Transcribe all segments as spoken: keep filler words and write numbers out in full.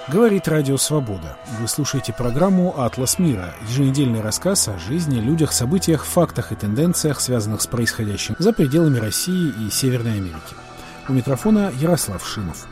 Говорит Радио Свобода. Вы слушаете программу «Атлас мира», еженедельный рассказ о жизни, людях, событиях, фактах и тенденциях, связанных с происходящим за пределами России и Северной Америки. У микрофона Ярослав Шимов.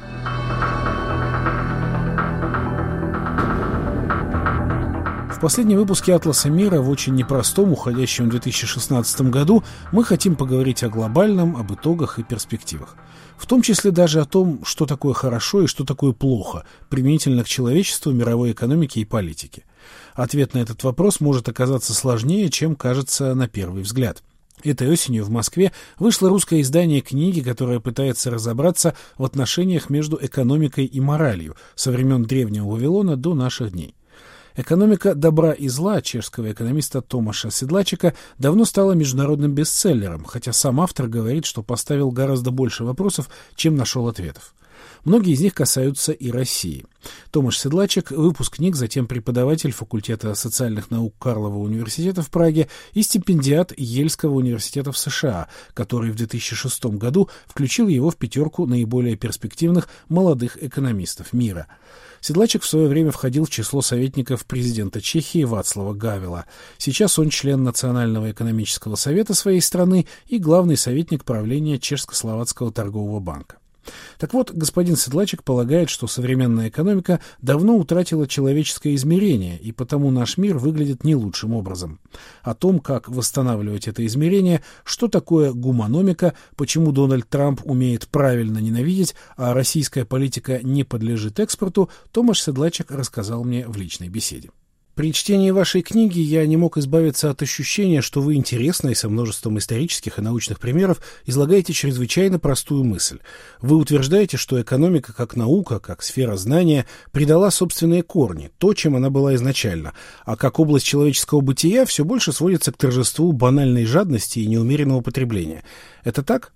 В последнем выпуске «Атласа мира» в очень непростом, уходящем в две тысячи шестнадцатом году мы хотим поговорить о глобальном, об итогах и перспективах. В том числе даже о том, что такое хорошо и что такое плохо, применительно к человечеству, мировой экономике и политике. Ответ на этот вопрос может оказаться сложнее, чем кажется на первый взгляд. Этой осенью в Москве вышло русское издание книги, которое пытается разобраться в отношениях между экономикой и моралью со времен древнего Вавилона до наших дней. «Экономика добра и зла» чешского экономиста Томаша Седлачика давно стала международным бестселлером, хотя сам автор говорит, что поставил гораздо больше вопросов, чем нашел ответов. Многие из них касаются и России. Томаш Седлачик – выпускник, затем преподаватель факультета социальных наук Карлова университета в Праге и стипендиат Ельского университета в США, который в две тысячи шестом году включил его в пятерку наиболее перспективных молодых экономистов мира. Седлачик в свое время входил в число советников президента Чехии Вацлава Гавела. Сейчас он член Национального экономического совета своей страны и главный советник правления Чешско-словацкого торгового банка. Так вот, господин Седлачик полагает, что современная экономика давно утратила человеческое измерение, и потому наш мир выглядит не лучшим образом. О том, как восстанавливать это измерение, что такое гуманомика, почему Дональд Трамп умеет правильно ненавидеть, а российская политика не подлежит экспорту, Томаш Седлачик рассказал мне в личной беседе. При чтении вашей книги я не мог избавиться от ощущения, что вы интересно и со множеством исторических и научных примеров излагаете чрезвычайно простую мысль. Вы утверждаете, что экономика как наука, как сфера знания придала собственные корни, то, чем она была изначально, а как область человеческого бытия все больше сводится к торжеству банальной жадности и неумеренного потребления. Это так?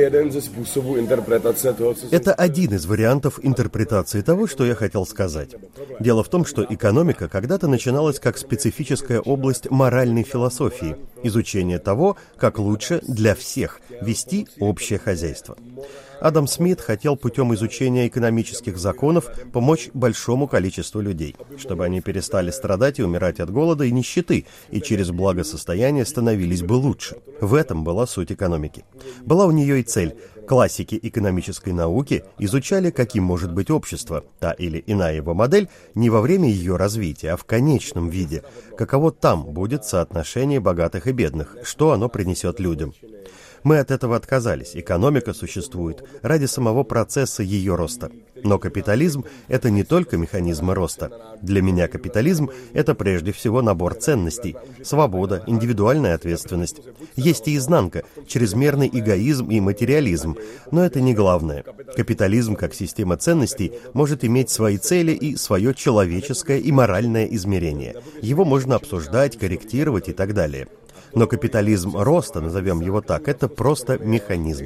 Это один из вариантов интерпретации того, что я хотел сказать. Дело в том, что экономика когда-то начиналась как специфическая область моральной философии, изучение того, как лучше для всех вести общее хозяйство. Адам Смит хотел путем изучения экономических законов помочь большому количеству людей, чтобы они перестали страдать и умирать от голода и нищеты, и через благосостояние становились бы лучше. В этом была суть экономики. Была у нее и цель. Классики экономической науки изучали, каким может быть общество, та или иная его модель, не во время ее развития, а в конечном виде, каково там будет соотношение богатых и бедных, что оно принесет людям. Мы от этого отказались. Экономика существует ради самого процесса ее роста. Но капитализм – это не только механизмы роста. Для меня капитализм – это прежде всего набор ценностей, свобода, индивидуальная ответственность. Есть и изнанка, чрезмерный эгоизм и материализм, но это не главное. Капитализм как система ценностей может иметь свои цели и свое человеческое и моральное измерение. Его можно обсуждать, корректировать и так далее. Но капитализм роста, назовем его так, это просто механизм.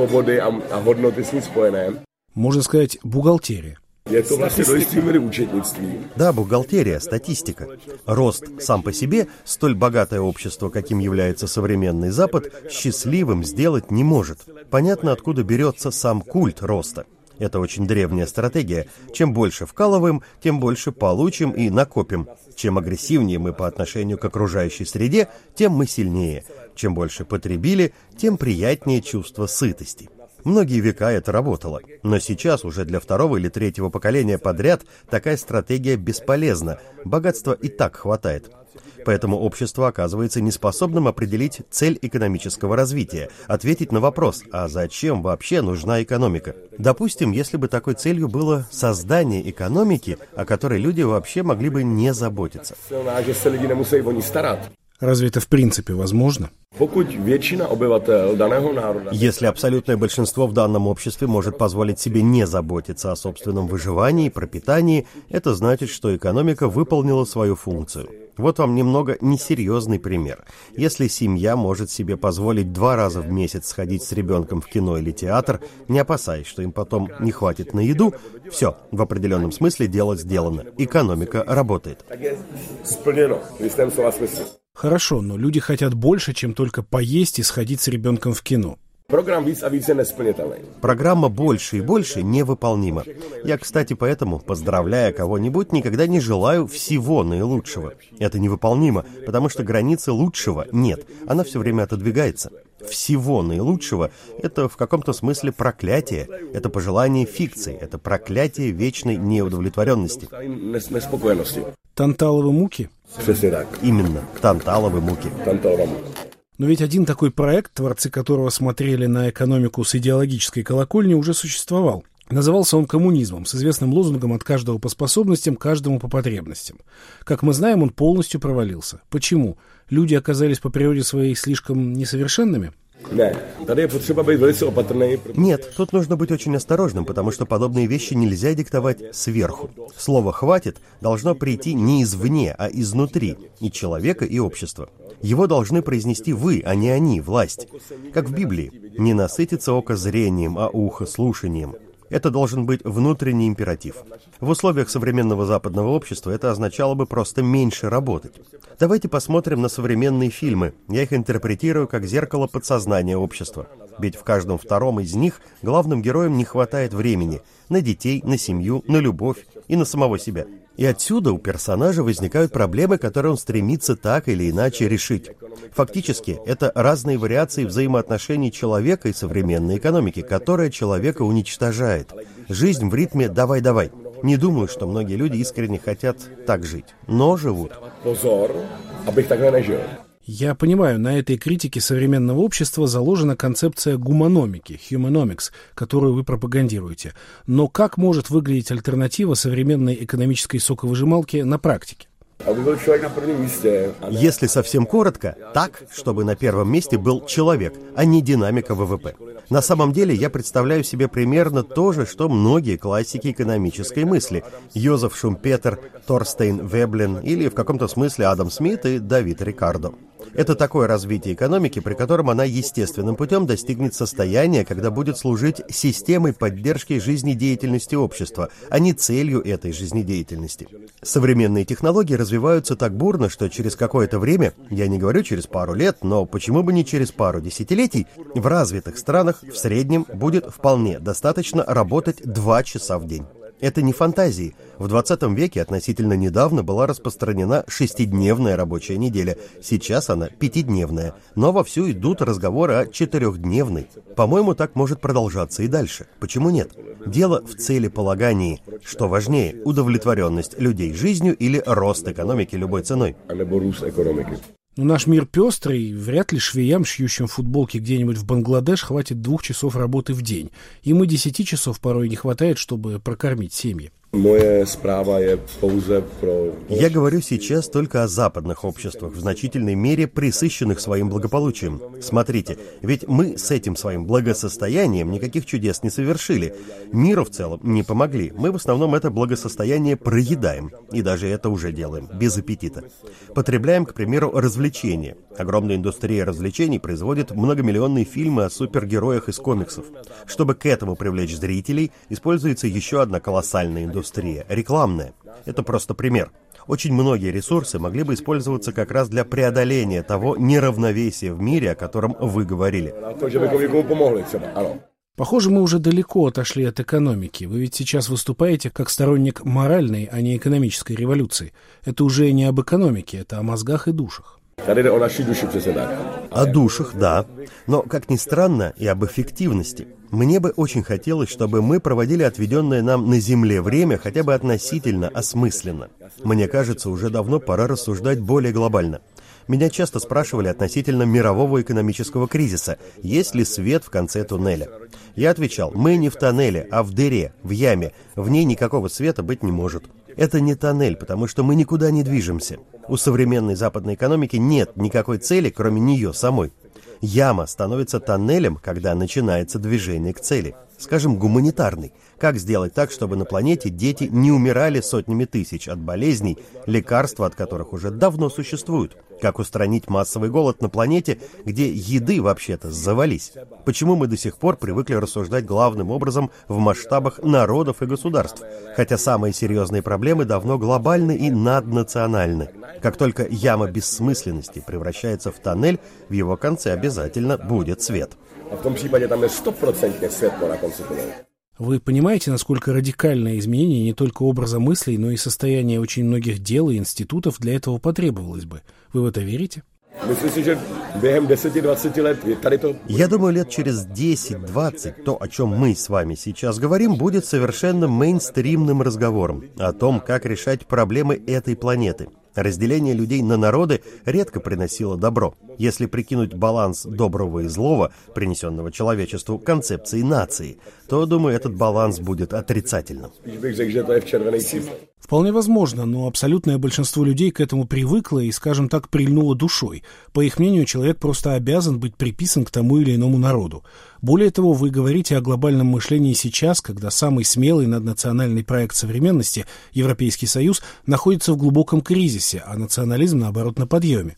Можно сказать, бухгалтерия. Да, бухгалтерия, статистика. Рост сам по себе, столь богатое общество, каким является современный Запад, счастливым сделать не может. Понятно, откуда берется сам культ роста. Это очень древняя стратегия. Чем больше вкалываем, тем больше получим и накопим. Чем агрессивнее мы по отношению к окружающей среде, тем мы сильнее. Чем больше потребили, тем приятнее чувство сытости. Многие века это работало, но сейчас уже для второго или третьего поколения подряд такая стратегия бесполезна. Богатства и так хватает. Поэтому общество оказывается неспособным определить цель экономического развития, ответить на вопрос, а зачем вообще нужна экономика? Допустим, если бы такой целью было создание экономики, о которой люди вообще могли бы не заботиться. Разве это в принципе возможно? Если абсолютное большинство в данном обществе может позволить себе не заботиться о собственном выживании и пропитании, это значит, что экономика выполнила свою функцию. Вот вам немного несерьезный пример. Если семья может себе позволить два раза в месяц сходить с ребенком в кино или театр, не опасаясь, что им потом не хватит на еду, все, в определенном смысле дело сделано. Экономика работает. Хорошо, но люди хотят больше, чем только поесть и сходить с ребенком в кино. Программа «больше и больше» невыполнима. Я, кстати, поэтому, поздравляя кого-нибудь, никогда не желаю всего наилучшего. Это невыполнимо, потому что границы лучшего нет, она все время отодвигается. Всего наилучшего – это в каком-то смысле проклятие, это пожелание фикции, это проклятие вечной неудовлетворенности. Танталовы муки? Именно, танталовы муки. Но ведь один такой проект, творцы которого смотрели на экономику с идеологической колокольни, уже существовал. Назывался он коммунизмом, с известным лозунгом «от каждого по способностям, каждому по потребностям». Как мы знаем, он полностью провалился. Почему? Люди оказались по природе своей слишком несовершенными? Нет, тут нужно быть очень осторожным, потому что подобные вещи нельзя диктовать сверху. Слово «хватит» должно прийти не извне, а изнутри, и человека, и общества. Его должны произнести вы, а не они, власть. Как в Библии, не насытится око зрением, а ухо слушанием. Это должен быть внутренний императив. В условиях современного западного общества это означало бы просто меньше работать. Давайте посмотрим на современные фильмы. Я их интерпретирую как зеркало подсознания общества. Ведь в каждом втором из них главным героям не хватает времени на детей, на семью, на любовь и на самого себя. И отсюда у персонажа возникают проблемы, которые он стремится так или иначе решить. Фактически, это разные вариации взаимоотношений человека и современной экономики, которая человека уничтожает. Жизнь в ритме «давай-давай». Не думаю, что многие люди искренне хотят так жить, но живут. Я понимаю, на этой критике современного общества заложена концепция гуманомики, humanomics, которую вы пропагандируете. Но как может выглядеть альтернатива современной экономической соковыжималке на практике? Если совсем коротко, так, чтобы на первом месте был человек, а не динамика ВВП. На самом деле я представляю себе примерно то же, что многие классики экономической мысли. Йозеф Шумпетер, Торстейн Веблен или в каком-то смысле Адам Смит и Давид Рикардо. Это такое развитие экономики, при котором она естественным путем достигнет состояния, когда будет служить системой поддержки жизнедеятельности общества, а не целью этой жизнедеятельности. Современные технологии развиваются так бурно, что через какое-то время, я не говорю через пару лет, но почему бы не через пару десятилетий, в развитых странах в среднем будет вполне достаточно работать два часа в день. Это не фантазии. В двадцатом веке относительно недавно была распространена шестидневная рабочая неделя. Сейчас она пятидневная. Но вовсю идут разговоры о четырехдневной. По-моему, так может продолжаться и дальше. Почему нет? Дело в целеполагании. Что важнее, удовлетворенность людей жизнью или рост экономики любой ценой? Но наш мир пестрый, вряд ли швеям, шьющим футболки где-нибудь в Бангладеш, хватит двух часов работы в день. Им и десяти часов порой не хватает, чтобы прокормить семьи. Я говорю сейчас только о западных обществах, в значительной мере пресыщенных своим благополучием. Смотрите, ведь мы с этим своим благосостоянием никаких чудес не совершили. Миру в целом не помогли. Мы в основном это благосостояние проедаем. И даже это уже делаем, без аппетита. Потребляем, к примеру, развлечения. Огромная индустрия развлечений производит многомиллионные фильмы о супергероях из комиксов. Чтобы к этому привлечь зрителей, используется еще одна колоссальная индустрия. Индустрия, рекламная. Это просто пример. Очень многие ресурсы могли бы использоваться как раз для преодоления того неравновесия в мире, о котором вы говорили. Похоже, мы уже далеко отошли от экономики. Вы ведь сейчас выступаете как сторонник моральной, а не экономической революции. Это уже не об экономике, это о мозгах и душах. О душах, да. Но, как ни странно, и об эффективности. Мне бы очень хотелось, чтобы мы проводили отведенное нам на Земле время хотя бы относительно осмысленно. Мне кажется, уже давно пора рассуждать более глобально. Меня часто спрашивали относительно мирового экономического кризиса, есть ли свет в конце туннеля. Я отвечал, мы не в тоннеле, а в дыре, в яме, в ней никакого света быть не может. Это не тоннель, потому что мы никуда не движемся. У современной западной экономики нет никакой цели, кроме нее самой. Яма становится тоннелем, когда начинается движение к цели. скажем, гуманитарный. Как сделать так, чтобы на планете дети не умирали сотнями тысяч от болезней, лекарства от которых уже давно существуют? Как устранить массовый голод на планете, где еды вообще-то завались? Почему мы до сих пор привыкли рассуждать главным образом в масштабах народов и государств, хотя самые серьезные проблемы давно глобальны и наднациональны? Как только яма бессмысленности превращается в тоннель, в его конце обязательно будет свет. А в том případě tam je stoprocentně světlo na konci tunelu. Вы понимаете, насколько радикальное изменение не только образа мыслей, но и состояния очень многих дел и институтов для этого потребовалось бы? Вы в это верите? Я думаю, лет через десять-двадцать то, о чем мы с вами сейчас говорим, будет совершенно мейнстримным разговором о том, как решать проблемы этой планеты. Разделение людей на народы редко приносило добро. Если прикинуть баланс доброго и злого, принесенного человечеству концепции нации, то, думаю, этот баланс будет отрицательным. Вполне возможно, но абсолютное большинство людей к этому привыкло и, скажем так, прильнуло душой. По их мнению, человек просто обязан быть приписан к тому или иному народу. Более того, вы говорите о глобальном мышлении сейчас, когда самый смелый наднациональный проект современности, Европейский Союз, находится в глубоком кризисе, а национализм, наоборот, на подъеме.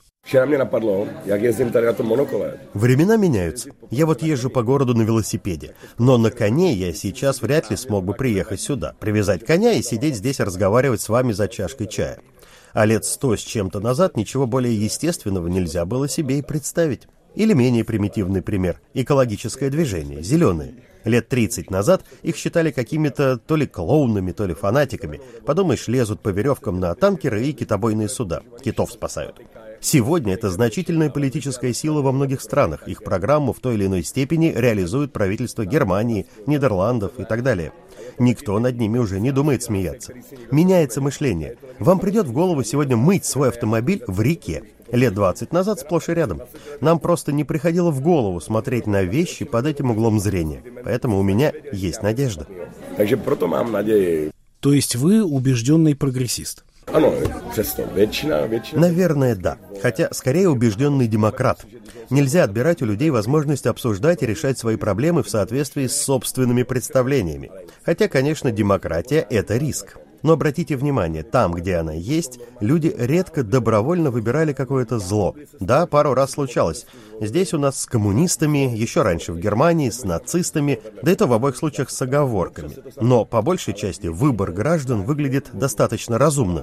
Времена меняются. Я вот езжу по городу на велосипеде, но на коне я сейчас вряд ли смог бы приехать сюда, привязать коня и сидеть здесь и разговаривать с вами за чашкой чая. А лет сто с чем-то назад ничего более естественного нельзя было себе и представить. Или менее примитивный пример – экологическое движение, зеленые. Лет тридцать назад их считали какими-то то ли клоунами, то ли фанатиками. Подумаешь, лезут по веревкам на танкеры и китобойные суда. Китов спасают. Сегодня это значительная политическая сила во многих странах. Их программу в той или иной степени реализует правительство Германии, Нидерландов и так далее. Никто над ними уже не думает смеяться. Меняется мышление. Вам придет в голову сегодня мыть свой автомобиль в реке. Лет двадцать назад сплошь и рядом. Нам просто не приходило в голову смотреть на вещи под этим углом зрения. Поэтому у меня есть надежда. То есть вы убежденный прогрессист? Наверное, да. Хотя, скорее, убежденный демократ. Нельзя отбирать у людей возможность обсуждать и решать свои проблемы в соответствии с собственными представлениями. Хотя, конечно, демократия – это риск. Но обратите внимание, там, где она есть, люди редко добровольно выбирали какое-то зло. Да, пару раз случалось. Здесь у нас с коммунистами, еще раньше в Германии, с нацистами, да и то в обоих случаях с оговорками. Но по большей части выбор граждан выглядит достаточно разумно.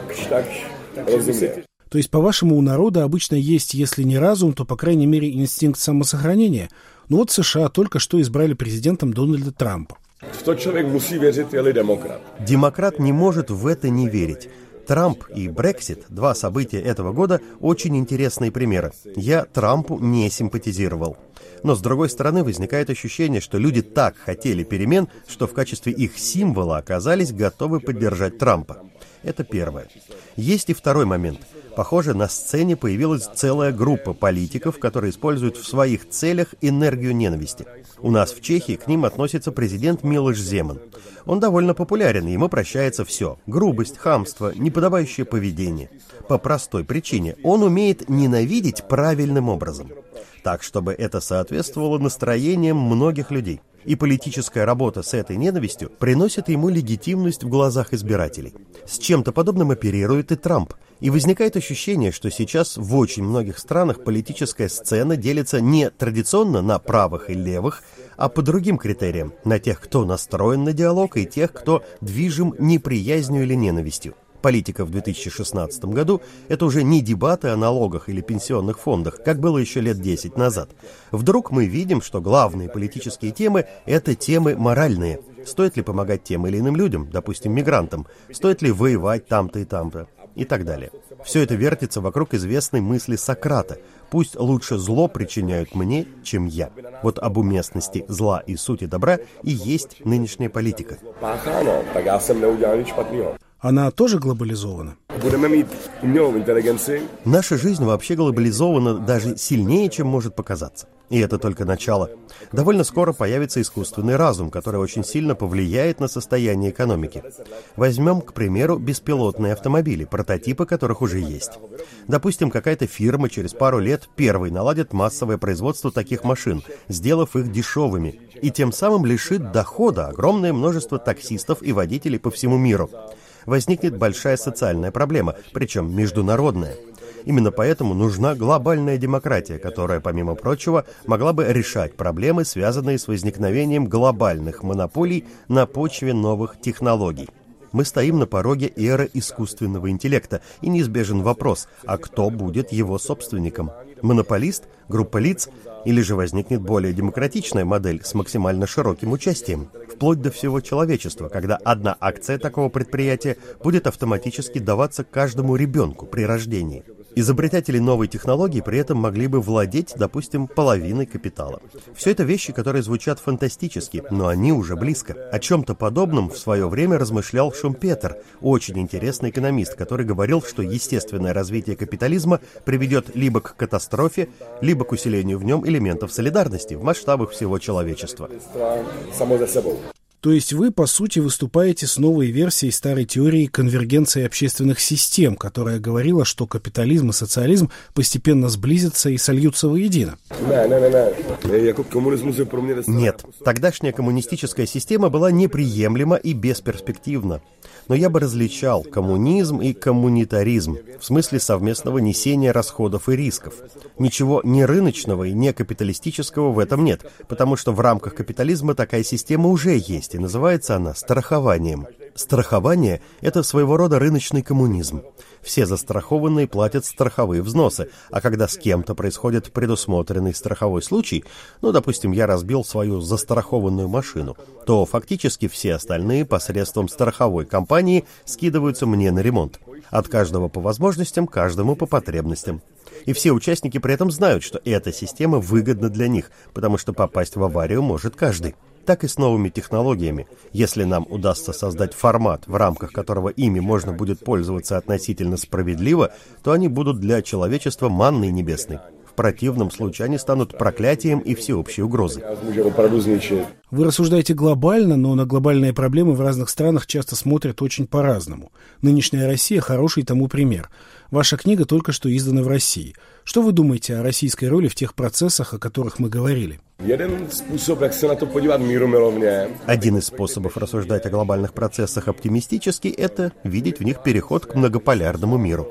То есть, по-вашему, у народа обычно есть, если не разум, то, по крайней мере, инстинкт самосохранения? Ну вот США только что избрали президентом Дональда Трампа. Что человек мусí верить, или демократ? Демократ не может в это не верить. Трамп и Брексит, два события этого года, очень интересные примеры. Я Трампу не симпатизировал. Но, с другой стороны, возникает ощущение, что люди так хотели перемен, что в качестве их символа оказались готовы поддержать Трампа. Это первое. Есть и второй момент. Похоже, на сцене появилась целая группа политиков, которые используют в своих целях энергию ненависти. У нас в Чехии к ним относится президент Милош Земан. Он довольно популярен, ему прощается все. Грубость, хамство, неподобающее поведение. По простой причине. Он умеет ненавидеть правильным образом. Так, чтобы это соответствовало настроениям многих людей. И политическая работа с этой ненавистью приносит ему легитимность в глазах избирателей. С чем-то подобным оперирует и Трамп. И возникает ощущение, что сейчас в очень многих странах политическая сцена делится не традиционно на правых и левых, а по другим критериям, на тех, кто настроен на диалог, и тех, кто движим неприязнью или ненавистью. Политика в две тысячи шестнадцатом году – это уже не дебаты о налогах или пенсионных фондах, как было еще лет десять назад. Вдруг мы видим, что главные политические темы – это темы моральные. Стоит ли помогать тем или иным людям, допустим, мигрантам? Стоит ли воевать там-то и там-то? И так далее. Все это вертится вокруг известной мысли Сократа. Пусть лучше зло причиняют мне, чем я. Вот об уместности зла и сути добра и есть нынешняя политика. Она тоже глобализована? Наша жизнь вообще глобализована даже сильнее, чем может показаться. И это только начало. Довольно скоро появится искусственный разум, который очень сильно повлияет на состояние экономики. Возьмем, к примеру, беспилотные автомобили, прототипы которых уже есть. Допустим, какая-то фирма через пару лет первой наладит массовое производство таких машин, сделав их дешевыми, и тем самым лишит дохода огромное множество таксистов и водителей по всему миру. Возникнет большая социальная проблема, причем международная. Именно поэтому нужна глобальная демократия, которая, помимо прочего, могла бы решать проблемы, связанные с возникновением глобальных монополий на почве новых технологий. Мы стоим на пороге эры искусственного интеллекта, и неизбежен вопрос, а кто будет его собственником? Монополист? Группа лиц? Или же возникнет более демократичная модель с максимально широким участием? Вплоть до всего человечества, когда одна акция такого предприятия будет автоматически даваться каждому ребенку при рождении. Изобретатели новой технологии при этом могли бы владеть, допустим, половиной капитала. Все это вещи, которые звучат фантастически, но они уже близко. О чем-то подобном в свое время размышлял Шумпетер, очень интересный экономист, который говорил, что естественное развитие капитализма приведет либо к катастрофе, либо к усилению в нем элементов солидарности в масштабах всего человечества. То есть вы, по сути, выступаете с новой версией старой теории конвергенции общественных систем, которая говорила, что капитализм и социализм постепенно сблизятся и сольются воедино. Нет, тогдашняя коммунистическая система была неприемлема и бесперспективна. Но я бы различал коммунизм и коммунитаризм в смысле совместного несения расходов и рисков. Ничего не рыночного и не капиталистического в этом нет, потому что в рамках капитализма такая система уже есть, и называется она страхованием. Страхование – это своего рода рыночный коммунизм. Все застрахованные платят страховые взносы, а когда с кем-то происходит предусмотренный страховой случай, ну, допустим, я разбил свою застрахованную машину, то фактически все остальные посредством страховой компании скидываются мне на ремонт. От каждого по возможностям, каждому по потребностям. И все участники при этом знают, что эта система выгодна для них, потому что попасть в аварию может каждый. Так и с новыми технологиями. Если нам удастся создать формат, в рамках которого ими можно будет пользоваться относительно справедливо, то они будут для человечества манной небесной. В противном случае они станут проклятием и всеобщей угрозой. Вы рассуждаете глобально, но на глобальные проблемы в разных странах часто смотрят очень по-разному. Нынешняя Россия – хороший тому пример. Ваша книга только что издана в России. Что вы думаете о российской роли в тех процессах, о которых мы говорили? Один из способов рассуждать о глобальных процессах оптимистически – это видеть в них переход к многополярному миру.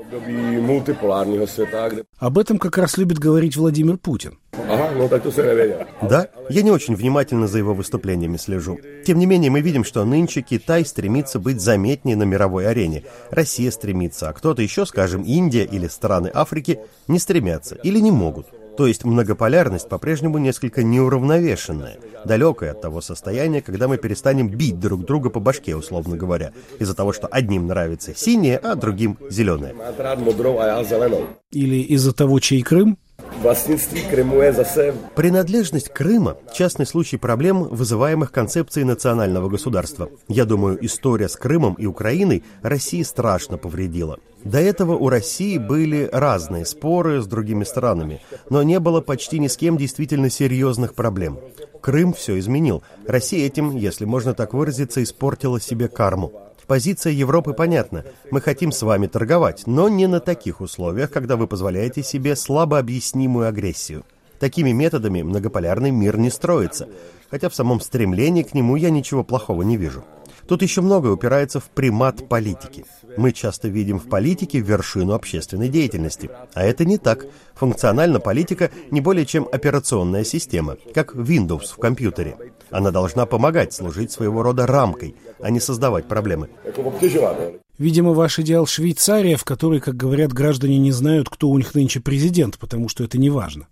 Об этом как раз любит говорить Владимир Путин. Да, я не очень внимательно за его выступлениями слежу. Тем не менее, мы видим, что нынче Китай стремится быть заметнее на мировой арене. Россия стремится, а кто-то еще, скажем, Индия или страны Африки, не стремятся или не могут. То есть многополярность по-прежнему несколько неуравновешенная, далекая от того состояния, когда мы перестанем бить друг друга по башке, условно говоря, из-за того, что одним нравится синее, а другим зеленое. Или из-за того, чей Крым? Принадлежность Крыма – частный случай проблем, вызываемых концепцией национального государства. Я думаю, история с Крымом и Украиной России страшно повредила. До этого у России были разные споры с другими странами, но не было почти ни с кем действительно серьезных проблем. Крым все изменил. Россия этим, если можно так выразиться, испортила себе карму. Позиция Европы понятна. Мы хотим с вами торговать, но не на таких условиях, когда вы позволяете себе слабо объяснимую агрессию. Такими методами многополярный мир не строится, хотя в самом стремлении к нему я ничего плохого не вижу. Тут еще многое упирается в примат политики. Мы часто видим в политике вершину общественной деятельности. А это не так. Функционально политика не более чем операционная система, как Windows в компьютере. Она должна помогать, служить своего рода рамкой, а не создавать проблемы. Видимо, ваш идеал Швейцария, в которой, как говорят, граждане не знают, кто у них нынче президент, потому что это не важно.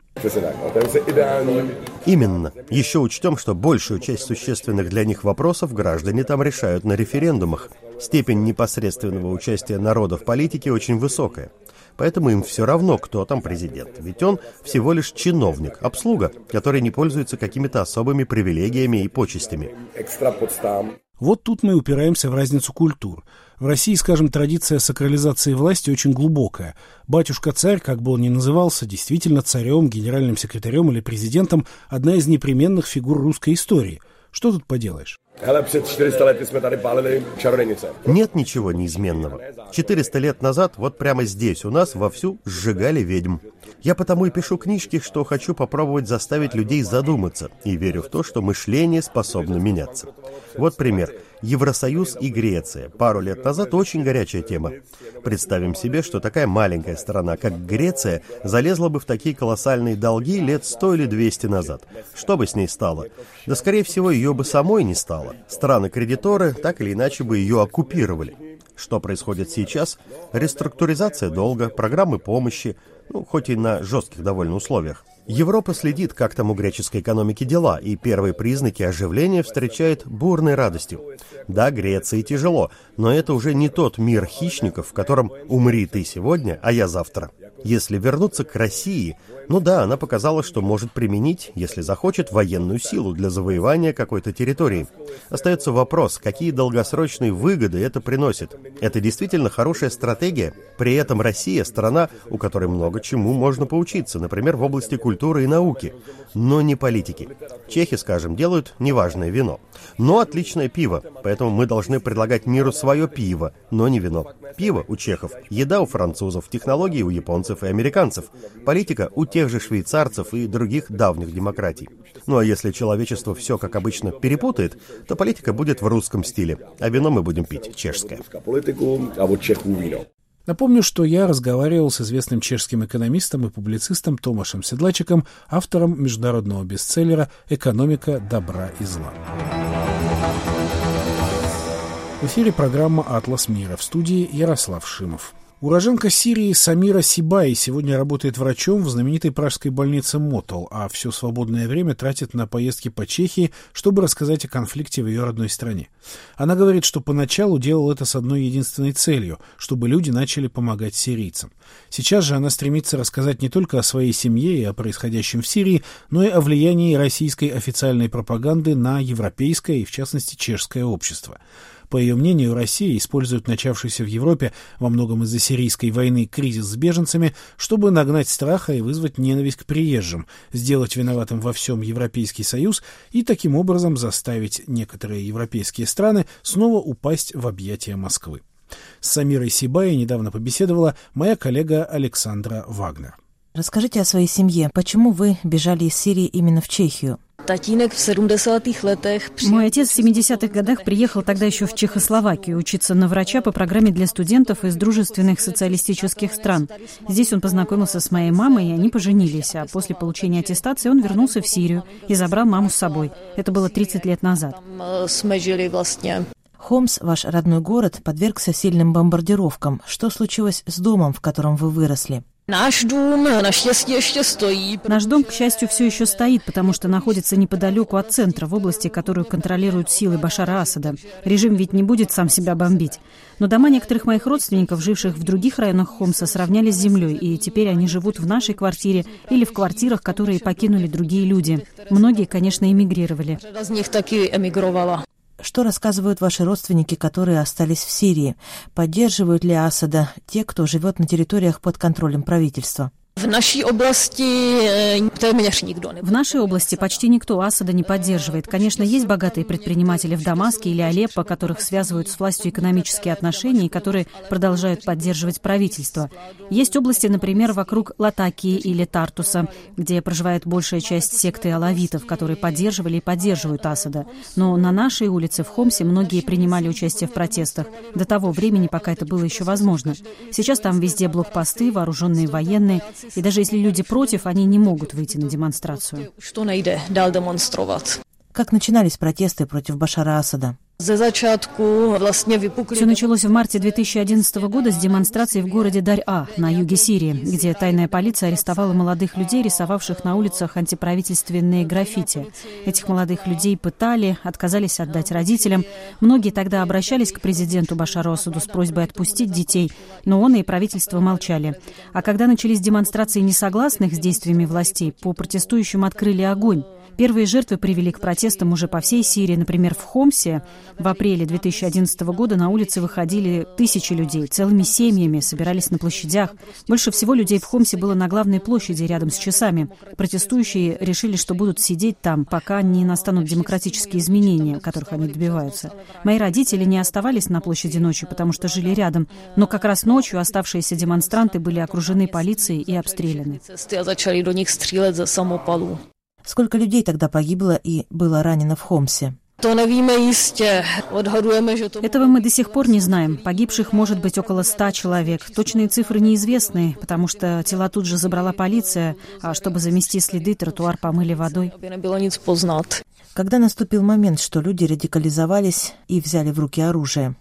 Именно. Еще учтем, что большую часть существенных для них вопросов граждане там решают на референдумах. Степень непосредственного участия народа в политике очень высокая. Поэтому им все равно, кто там президент. Ведь он всего лишь чиновник, обслуга, который не пользуется какими-то особыми привилегиями и почестями. Вот тут мы упираемся в разницу культур. В России, скажем, традиция сакрализации власти очень глубокая. Батюшка-царь, как бы он ни назывался, действительно царем, генеральным секретарем или президентом, одна из непременных фигур русской истории. Что тут поделаешь? Нет ничего неизменного. четыреста лет назад вот прямо здесь у нас вовсю сжигали ведьм. Я потому и пишу книжки, что хочу попробовать заставить людей задуматься, и верю в то, что мышление способно меняться. Вот пример. Евросоюз и Греция. Пару лет назад очень горячая тема. Представим себе, что такая маленькая страна, как Греция, залезла бы в такие колоссальные долги лет сто или двести назад. Что бы с ней стало? Да, скорее всего, ее бы самой не стало. Страны-кредиторы так или иначе бы ее оккупировали. Что происходит сейчас? Реструктуризация долга, программы помощи, ну, хоть и на жестких довольно условиях. Европа следит, как там у греческой экономики дела, и первые признаки оживления встречает бурной радостью. Да, Греции тяжело, но это уже не тот мир хищников, в котором «умри ты сегодня, а я завтра». Если вернуться к России, ну да, она показала, что может применить, если захочет, военную силу для завоевания какой-то территории. Остается вопрос, какие долгосрочные выгоды это приносит. Это действительно хорошая стратегия. При этом Россия – страна, у которой много чему можно поучиться, например, в области культуры и науки, но не политики. Чехи, скажем, делают неважное вино, но отличное пиво, поэтому мы должны предлагать миру свое пиво, но не вино. Пиво у чехов, еда у французов, технологии у японцев и американцев, политика у тех же швейцарцев и других давних демократий. Ну а если человечество все, как обычно, перепутает, то политика будет в русском стиле, а вино мы будем пить чешское. Напомню, что я разговаривал с известным чешским экономистом и публицистом Томашем Седлачиком, автором международного бестселлера «Экономика добра и зла». В эфире программа «Атлас мира», в студии Ярослав Шимов. Уроженка Сирии Самира Сибай сегодня работает врачом в знаменитой пражской больнице Мотол, а все свободное время тратит на поездки по Чехии, чтобы рассказать о конфликте в ее родной стране. Она говорит, что поначалу делал это с одной единственной целью, чтобы люди начали помогать сирийцам. Сейчас же она стремится рассказать не только о своей семье и о происходящем в Сирии, но и о влиянии российской официальной пропаганды на европейское и, в частности, чешское общество. По ее мнению, Россия использует начавшийся в Европе во многом из-за сирийской войны кризис с беженцами, чтобы нагнать страха и вызвать ненависть к приезжим, сделать виноватым во всем Европейский Союз и таким образом заставить некоторые европейские страны снова упасть в объятия Москвы. С Самирой Сибай недавно побеседовала моя коллега Александра Вагнер. Расскажите о своей семье. Почему вы бежали из Сирии именно в Чехию? Мой отец в семидесятых годах приехал тогда еще в Чехословакию учиться на врача по программе для студентов из дружественных социалистических стран. Здесь он познакомился с моей мамой, и они поженились, а после получения аттестации он вернулся в Сирию и забрал маму с собой. Это было тридцать лет назад. Хомс, ваш родной город, подвергся сильным бомбардировкам. Что случилось с домом, в котором вы выросли? Наш дом, Наш дом, к счастью, все еще стоит, потому что находится неподалеку от центра, в области, которую контролируют силы Башара Асада. Режим ведь не будет сам себя бомбить. Но дома некоторых моих родственников, живших в других районах Хомса, сравняли с землей, и теперь они живут в нашей квартире или в квартирах, которые покинули другие люди. Многие, конечно, эмигрировали. Что рассказывают ваши родственники, которые остались в Сирии? Поддерживают ли Асада те, кто живет на территориях под контролем правительства? В нашей области В нашей области почти никто Асада не поддерживает. Конечно, есть богатые предприниматели в Дамаске или Алеппо, которых связывают с властью экономические отношения и которые продолжают поддерживать правительство. Есть области, например, вокруг Латакии или Тартуса, где проживает большая часть секты алавитов, которые поддерживали и поддерживают Асада. Но на нашей улице в Хомсе многие принимали участие в протестах до того времени, пока это было еще возможно. Сейчас там везде блокпосты, вооруженные военные. И даже если люди против, они не могут выйти на демонстрацию. Как начинались протесты против Башара Асада? Все началось в марте две тысячи одиннадцатого года с демонстрации в городе Дарь-А на юге Сирии, где тайная полиция арестовала молодых людей, рисовавших на улицах антиправительственные граффити. Этих молодых людей пытали, отказались отдать родителям. Многие тогда обращались к президенту Башару Асаду с просьбой отпустить детей, но он и правительство молчали. А когда начались демонстрации несогласных с действиями властей, по протестующим открыли огонь. Первые жертвы привели к протестам уже по всей Сирии. Например, в Хомсе в апреле две тысячи одиннадцатого года на улицы выходили тысячи людей, целыми семьями собирались на площадях. Больше всего людей в Хомсе было на главной площади рядом с часами. Протестующие решили, что будут сидеть там, пока не настанут демократические изменения, которых они добиваются. Мои родители не оставались на площади ночью, потому что жили рядом, но как раз ночью оставшиеся демонстранты были окружены полицией и обстреляны. Сколько людей тогда погибло и было ранено в Хомсе? Этого мы до сих пор не знаем. Погибших может быть около ста человек. Точные цифры неизвестны, потому что тела тут же забрала полиция, а чтобы замести следы, тротуар помыли водой. Когда наступил момент, что люди радикализовались и взяли в руки оружие?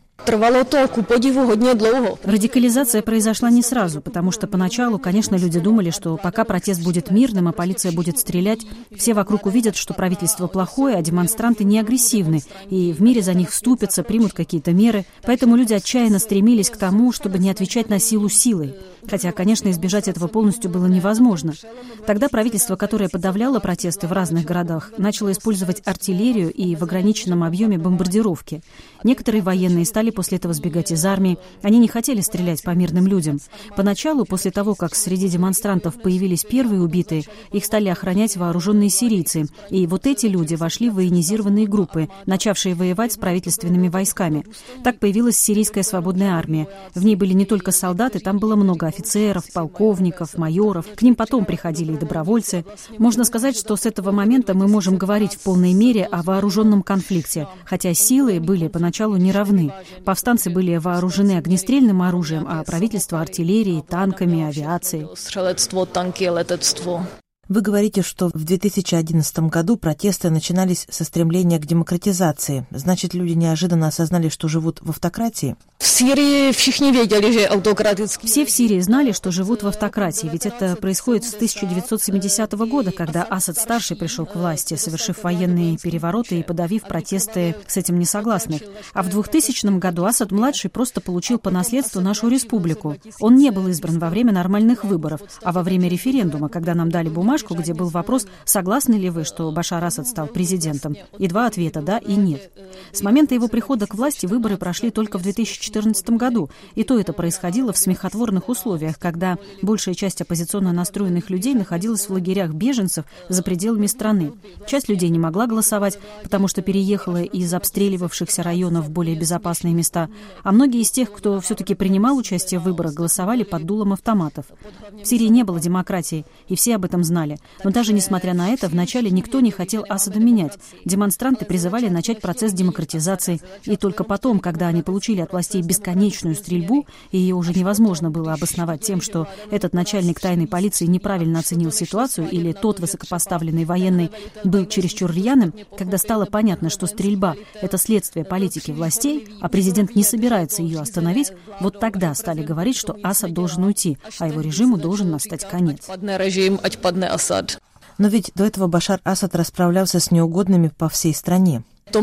Радикализация произошла не сразу, потому что поначалу, конечно, люди думали, что пока протест будет мирным, а полиция будет стрелять, все вокруг увидят, что правительство плохое, а демонстранты не агрессивны, и в мире за них вступятся, примут какие-то меры. Поэтому люди отчаянно стремились к тому, чтобы не отвечать на силу силой. Хотя, конечно, избежать этого полностью было невозможно. Тогда правительство, которое подавляло протесты в разных городах, начало использовать артиллерию и в ограниченном объеме бомбардировки. Некоторые военные стали после этого сбегать из армии. Они не хотели стрелять по мирным людям. Поначалу, после того, как среди демонстрантов появились первые убитые, их стали охранять вооруженные сирийцы. И вот эти люди вошли в военизированные группы, начавшие воевать с правительственными войсками. Так появилась сирийская свободная армия. В ней были не только солдаты, там было много офицеров, полковников, майоров. К ним потом приходили и добровольцы. Можно сказать, что с этого момента мы можем говорить в полной мере о вооруженном конфликте, хотя силы были поначалу не равны. Повстанцы были вооружены огнестрельным оружием, а правительство — артиллерией, танками, авиацией. Вы говорите, что в две тысячи одиннадцатом году протесты начинались со стремления к демократизации. Значит, люди неожиданно осознали, что живут в автократии? Все в Сирии знали, что живут в автократии, ведь это происходит с тысяча девятьсот семидесятого года, когда Асад-старший пришел к власти, совершив военные перевороты и подавив протесты с этим несогласных. А в двухтысячном году Асад-младший просто получил по наследству нашу республику. Он не был избран во время нормальных выборов, а во время референдума, когда нам дали бумажку, где был вопрос, согласны ли вы, что Башар Асад стал президентом, и два ответа «да» и «нет». С момента его прихода к власти выборы прошли только в две тысячи четырнадцатом году, и то это происходило в смехотворных условиях, когда большая часть оппозиционно настроенных людей находилась в лагерях беженцев за пределами страны. Часть людей не могла голосовать, потому что переехала из обстреливавшихся районов в более безопасные места, а многие из тех, кто все-таки принимал участие в выборах, голосовали под дулом автоматов. В Сирии не было демократии, и все об этом знали. Но даже несмотря на это, вначале никто не хотел Асада менять. Демонстранты призывали начать процесс демократизации. И только потом, когда они получили от властей бесконечную стрельбу, и ее уже невозможно было обосновать тем, что этот начальник тайной полиции неправильно оценил ситуацию или тот высокопоставленный военный был чересчур рьяным, когда стало понятно, что стрельба — это следствие политики властей, а президент не собирается ее остановить, вот тогда стали говорить, что Асад должен уйти, а его режиму должен настать конец. Но ведь до этого Башар Асад расправлялся с неугодными по всей стране. Это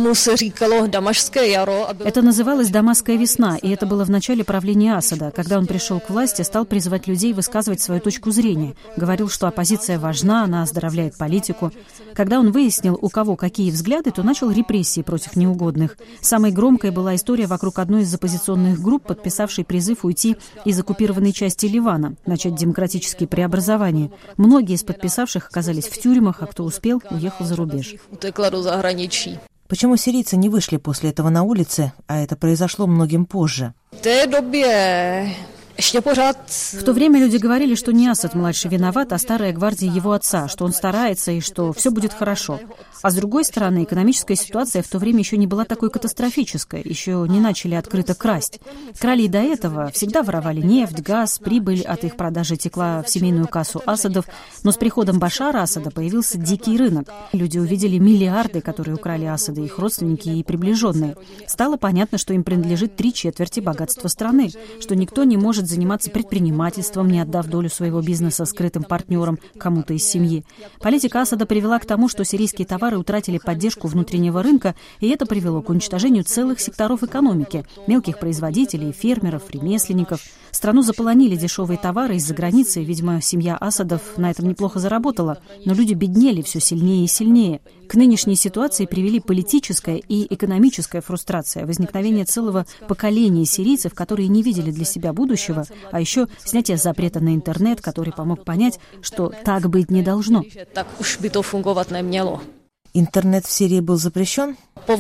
называлось «Дамасская весна», и это было в начале правления Асада. Когда он пришел к власти, стал призывать людей высказывать свою точку зрения. Говорил, что оппозиция важна, она оздоровляет политику. Когда он выяснил, у кого какие взгляды, то начал репрессии против неугодных. Самой громкой была история вокруг одной из оппозиционных групп, подписавшей призыв уйти из оккупированной части Ливана, начать демократические преобразования. Многие из подписавших оказались в тюрьмах, а кто успел, уехал за рубеж. Почему сирийцы не вышли после этого на улицы, а это произошло многим позже? В то время люди говорили, что не Асад-младший виноват, а старая гвардия его отца, что он старается и что все будет хорошо. А с другой стороны, экономическая ситуация в то время еще не была такой катастрофической, еще не начали открыто красть. Крали и до этого, всегда воровали нефть, газ, прибыль от их продажи текла в семейную кассу Асадов, но с приходом Башара Асада появился дикий рынок. Люди увидели миллиарды, которые украли Асады, их родственники и приближенные. Стало понятно, что им принадлежит три четверти богатства страны, что никто не может заниматься предпринимательством, не отдав долю своего бизнеса скрытым партнерам, кому-то из семьи. Политика Асада привела к тому, что сирийские товары утратили поддержку внутреннего рынка, и это привело к уничтожению целых секторов экономики, мелких производителей, фермеров, ремесленников. Страну заполонили дешевые товары из-за границы. Видимо, семья Асадов на этом неплохо заработала. Но люди беднели все сильнее и сильнее. К нынешней ситуации привели политическая и экономическая фрустрация, возникновение целого поколения сирийцев, которые не видели для себя будущего, а еще снятие запрета на интернет, который помог понять, что так быть не должно. Интернет в Сирии был запрещен?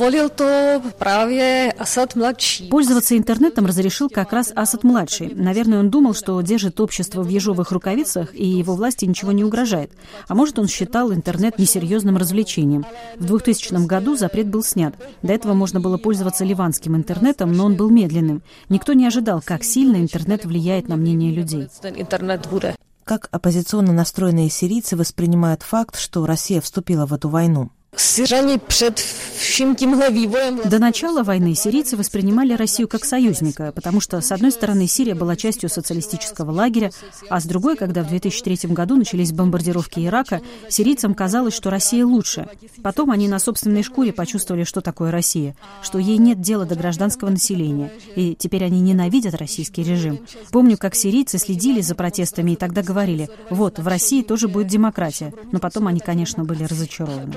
Пользоваться интернетом разрешил как раз Асад-младший. Наверное, он думал, что держит общество в ежовых рукавицах, и его власти ничего не угрожает. А может, он считал интернет несерьезным развлечением. В двухтысячном году запрет был снят. До этого можно было пользоваться ливанским интернетом, но он был медленным. Никто не ожидал, как сильно интернет влияет на мнение людей. Как оппозиционно настроенные сирийцы воспринимают факт, что Россия вступила в эту войну? До начала войны сирийцы воспринимали Россию как союзника, потому что, с одной стороны, Сирия была частью социалистического лагеря, а с другой, когда в две тысячи третьем году начались бомбардировки Ирака, сирийцам казалось, что Россия лучше. Потом они на собственной шкуре почувствовали, что такое Россия, что ей нет дела до гражданского населения, и теперь они ненавидят российский режим. Помню, как сирийцы следили за протестами и тогда говорили: вот, в России тоже будет демократия. Но потом они, конечно, были разочарованы.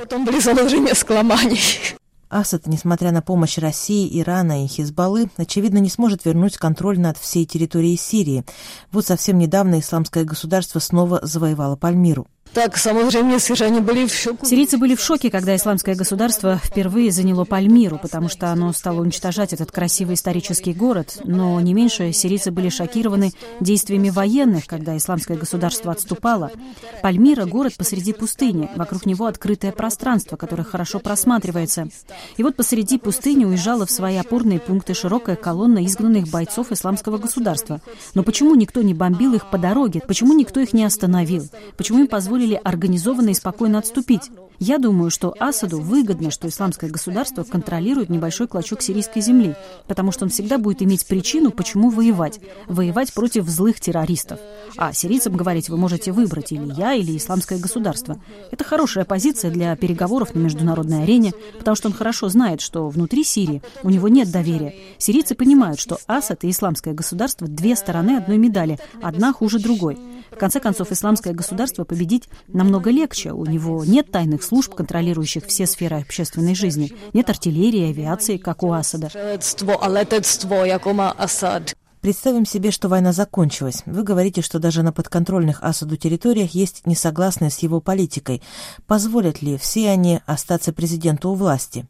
Асад, несмотря на помощь России, Ирана и Хизбаллы, очевидно, не сможет вернуть контроль над всей территорией Сирии. Вот совсем недавно исламское государство снова завоевало Пальмиру. Так, сирийцы были в шоке. Сирийцы были в шоке, когда исламское государство впервые заняло Пальмиру, потому что оно стало уничтожать этот красивый исторический город. Но не меньше сирийцы были шокированы действиями военных, когда исламское государство отступало. Пальмира — город посреди пустыни, вокруг него открытое пространство, которое хорошо просматривается. И вот посреди пустыни уезжала в свои опорные пункты широкая колонна изгнанных бойцов исламского государства. Но почему никто не бомбил их по дороге? Почему никто их не остановил? Почему им позволили организованно и спокойно отступить? Я думаю, что Асаду выгодно, что исламское государство контролирует небольшой клочок сирийской земли, потому что он всегда будет иметь причину, почему воевать. Воевать против злых террористов. А сирийцам говорить: вы можете выбрать или я, или исламское государство. Это хорошая позиция для переговоров на международной арене, потому что он хорошо знает, что внутри Сирии у него нет доверия. Сирийцы понимают, что Асад и исламское государство — две стороны одной медали, одна хуже другой. В конце концов, исламское государство победить намного легче. У него нет тайных служб, контролирующих все сферы общественной жизни. Нет артиллерии, авиации, как у Асада. Представим себе, что война закончилась. Вы говорите, что даже на подконтрольных Асаду территориях есть несогласные с его политикой. Позволят ли все они остаться президенту у власти?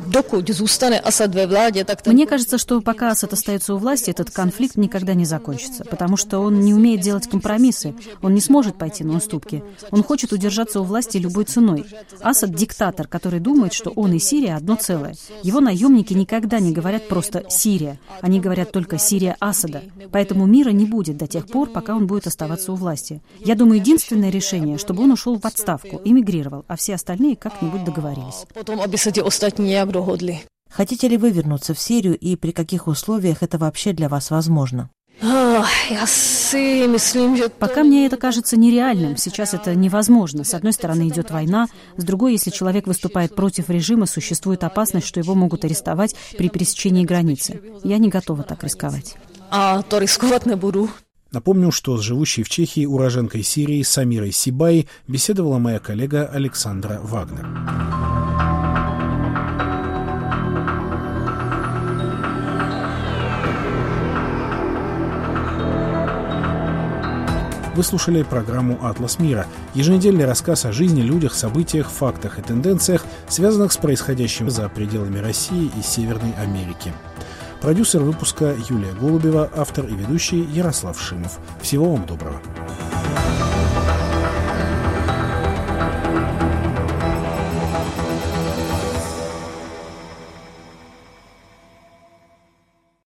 Мне кажется, что пока Асад остается у власти, этот конфликт никогда не закончится, потому что он не умеет делать компромиссы, он не сможет пойти на уступки. Он хочет удержаться у власти любой ценой. Асад — диктатор, который думает, что он и Сирия одно целое. Его наемники никогда не говорят просто «Сирия», они говорят только «Сирия Асада». Поэтому мира не будет до тех пор, пока он будет оставаться у власти. Я думаю, единственное решение, чтобы он ушел в отставку, эмигрировал, а все остальные как-нибудь договорились. Хотите ли вы вернуться в Сирию и при каких условиях это вообще для вас возможно? Пока мне это кажется нереальным. Сейчас это невозможно. С одной стороны идет война, с другой, если человек выступает против режима, существует опасность, что его могут арестовать при пересечении границы. Я не готова так рисковать. А то рисковать не буду. Напомню, что с живущей в Чехии уроженкой Сирии Самирой Сибай беседовала моя коллега Александра Вагнер. Вы слушали программу «Атлас мира» – еженедельный рассказ о жизни, людях, событиях, фактах и тенденциях, связанных с происходящим за пределами России и Северной Америки. Продюсер выпуска Юлия Голубева, автор и ведущий Ярослав Шимов. Всего вам доброго.